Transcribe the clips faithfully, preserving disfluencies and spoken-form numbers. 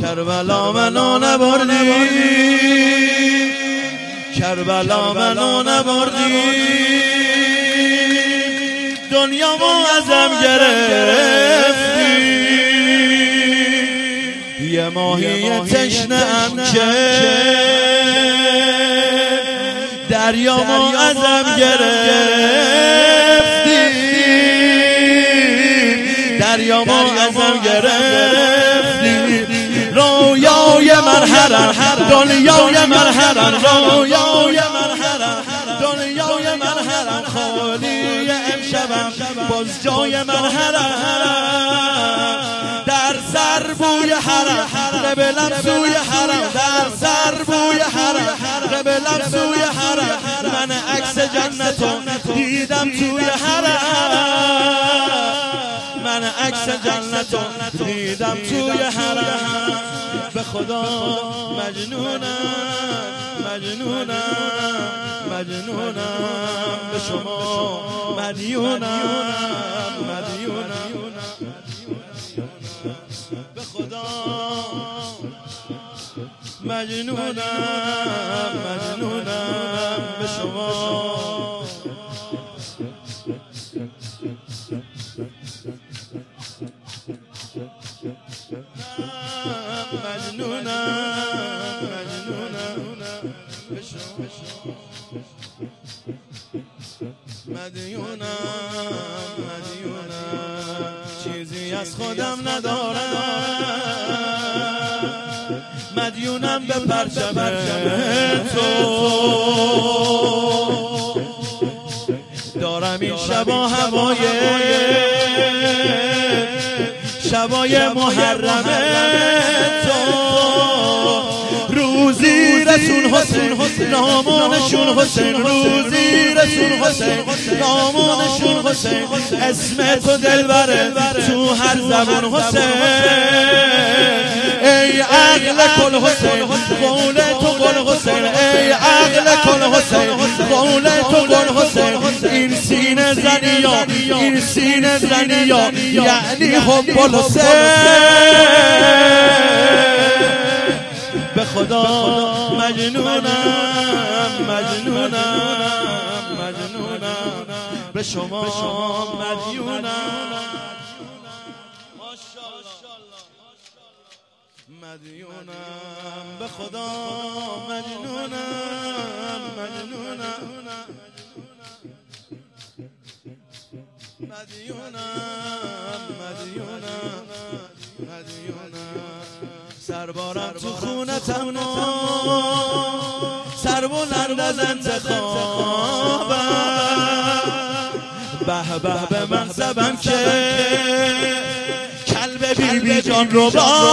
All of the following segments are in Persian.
کربلا منو نبردی، کربلا منو نبردی، دنیامو ازم گرفتی، یه ماهی تشنه‌ام که دریامو ازم گرفتی، دریامو ازم گرفتی، رویای من حرم، دنیای من حرم، رویای من حرم، دنیای من حرم، خالی امشبم باز جای من حرم، در سر بوی حرم، قبلم سوی حرم، در سر بوی حرم، قبلم سوی حرم، من عکس جنتو دیدم توی حرم، من عکس جنتو دیدم توی حرم، به خدا مجنونم، مجنونم، مجنونم، به شما مدیونم، مدیونم، به خدا مجنونم، مجنونم، به شما مجنونم، مجنونم، به شما مدیونم، مدیونم، چیزی از خودم ندارم، مدیونم به پرچم تو، دارم این شبا هوای شبای محرم تو، روزی رسول حسین نامونشون حسین، روزی رسول حسین نامونشون حسین، اسم تو دلبره تو هر زبان حسین، ای عقل کل حسین قول تو گل حسین، ای عقل کل حسین قول تو گل حسین، این سینه زنیا، این سینه زنیا یعنی حب الحسین، به خدا مجنونم، مجنونم، مجنونم، به شما مدیونم، مدیونم، به خدا مجنونم، مجنونم، مدیونم، مدیونم، مدیونم، سربارم تو خونه تنها، سر بلند از انتخابم، به به به منصبم که کلب بی بی جان رو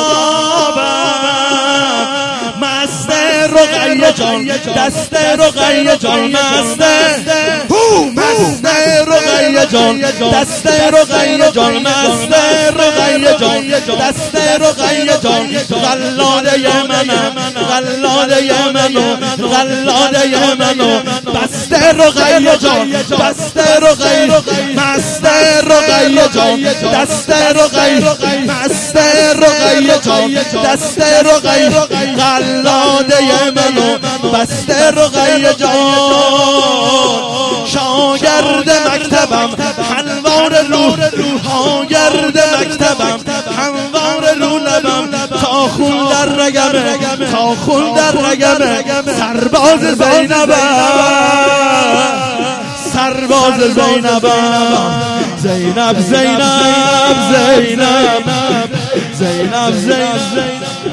بابم، مست رقیه جان، دست رقیه جان، مست مست رقیه جان، دست رقیه جان، مست رقیه جان، دست رقیه جان، غلاله منم، غلاله منو، غلاله منو، بست رقیه جان، بست رقیه، مست رقیه جان، دست رقیه، مست رقیه جان، دست رقیه، غلاله منو، بست رقیه جان، شاگرد مکتبم حلوار روح، شاگرد مکتبم هموار رو لبم، تا خون در رگمه، تا خون در رگمه، سرباز زینبم، سرباز زینبم، زینب زینب زینب زینب زینب